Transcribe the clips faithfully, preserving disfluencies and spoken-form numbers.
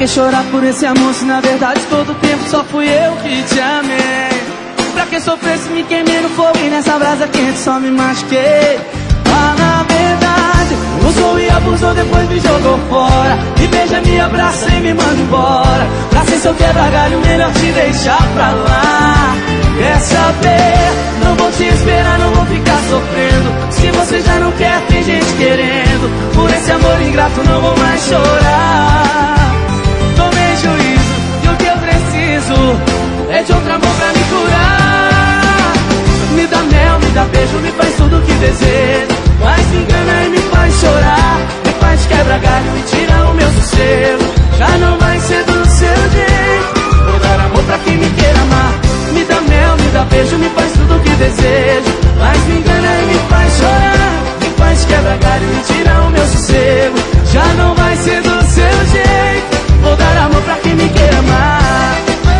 que chorar por esse amor se na verdade todo tempo só fui eu que te amei? Pra que sofrer se me queimei no fogo e nessa brasa quente só me machuquei? Fala a verdade, usou e abusou, depois me jogou fora. Me beija, me abraça e me manda embora. Pra ser seu quebra-galho, melhor te deixar pra lá. Quer saber? Não vou te esperar, não vou ficar sofrendo. Se você já não quer, tem gente querendo. Por esse amor ingrato não vou mais chorar. Tomei juízo e o que eu preciso é de outro amor pra me curar. Me dá mel, me dá beijo, me faz tudo o que desejo. Mas me engana e me faz chorar. Me faz quebra-galho e tira o meu sossego. Já não vai ser do seu jeito. Vou dar amor pra quem me queira amar. Me dá mel, me dá beijo, me faz tudo o que desejo. Mas me engana e me faz chorar. Me faz quebra-galho e tira o meu sossego. Já não vai ser do seu jeito. Vou dar amor pra quem me queira amar.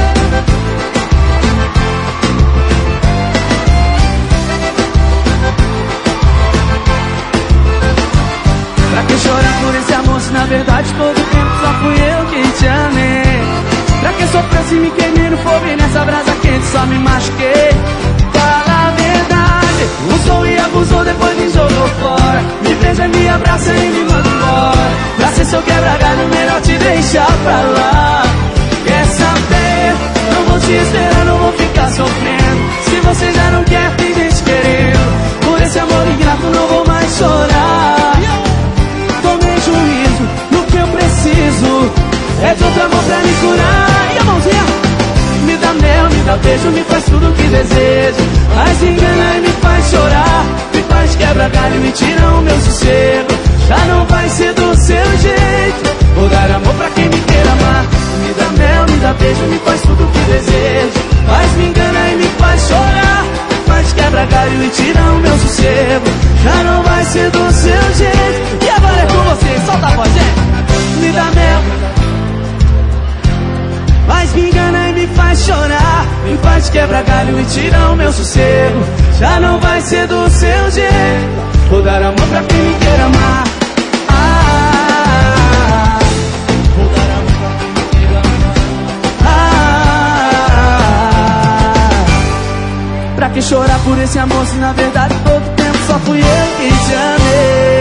Pra que chorar por esse amor se na verdade todo tempo só fui eu que te amei? Pra que sofrer se me queimei no fogo e nessa brasa quente só me machuquei? Fala a verdade, usou e abusou, depois me jogou fora. Me beija, me abraça e me manda embora. Pra ser seu quebra-galho, melhor te deixar pra lá. Quer saber? Não vou te esperar, não vou ficar sofrendo. Se você já não quer, tem gente querendo. Por esse amor ingrato não vou mais chorar. Tomei juízo, no que eu preciso é de outro amor pra me curar. E a mãozinha? Me dá mel, me dá beijo, me faz tudo o que desejo. Mas me engana e me faz chorar. Me faz quebra-galho e me tira o meu sossego. Já não vai ser do seu jeito. Vou dar amor pra quem me queira amar. Me dá mel, me dá beijo, me faz tudo o que desejo. Mas me engana e me faz chorar. Me faz quebra-galho e tira o meu sossego. Já não vai ser do seu jeito. E agora é com você, solta a voz, gente. Me dá mel, mas me engana e me faz chorar. Me faz quebra-galho e tira o meu sossego. Já não vai ser do seu jeito. Vou dar amor pra quem me queira amar. Ah, vou dar amor pra quem me queira amar. Ah, pra que chorar por esse amor se na verdade todo tempo só fui eu que te amei?